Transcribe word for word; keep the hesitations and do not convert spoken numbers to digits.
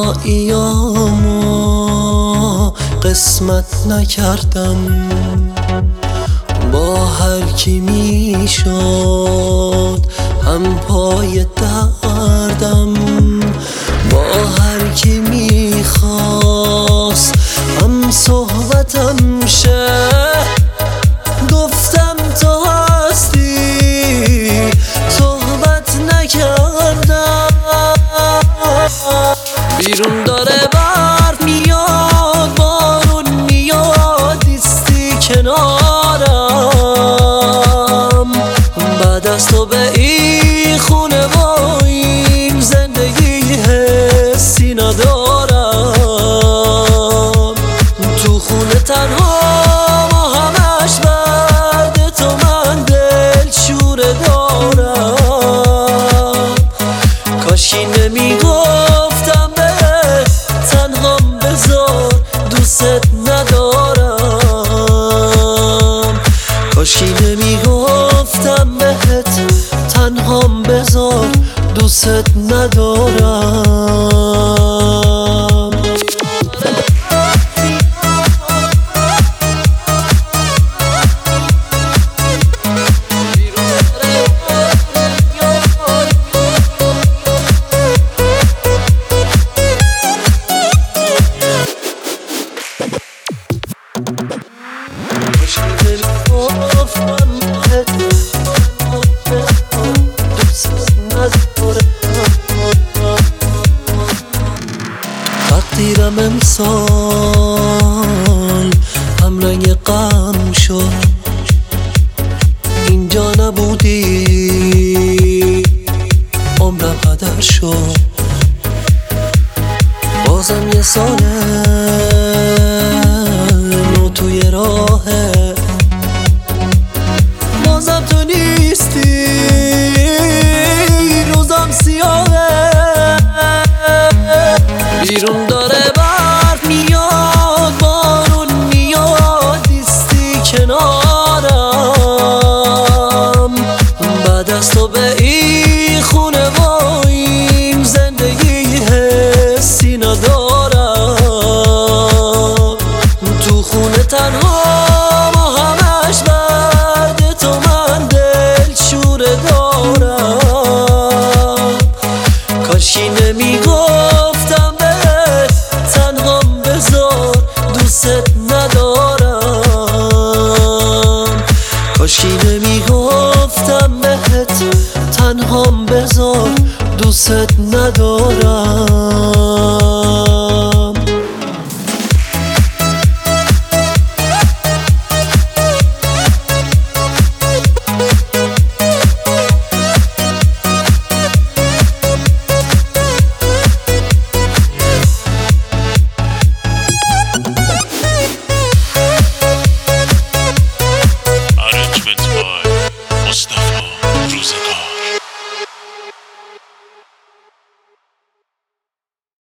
تنهاییامو قسمت نکردم، با هر کی میشد هم پای دردم، با هر کی میخواست هم صحبتم شه. گفتم تو هستی صحبت نکردم. بیرون داره برف میاد، بارون میاد، ایستی کنارم. بعد از تو به این خونه و این زندگی حسی ندارم. تو خونه تنها و همش بعد تو من دل شوره دارم. کاشی نمیگفتم به تنهام بذار دوست ندارم. کاشی نمیگفتم بهت تنهام بذار دوست ندارم. تقدیرم امسال هم رنگ غم شد، اینجا نبودی عمرم هدر شد. بازم یه ساله نو توی راهه، بازم تو نیستی روزم سیاهه. بیرون داره برف میاد، بارون میاد، ایستی کنارم. بعد از تو به این خونه و این زندگی حسی ندارم. تو خونه تنها و همش بعد تو من دل شوره دارم. کاشی نمیگفتم بهت تنهام بذار دوست ندارم. کاشی نمیگفتم بهت تنهام بذار دوست ندارم.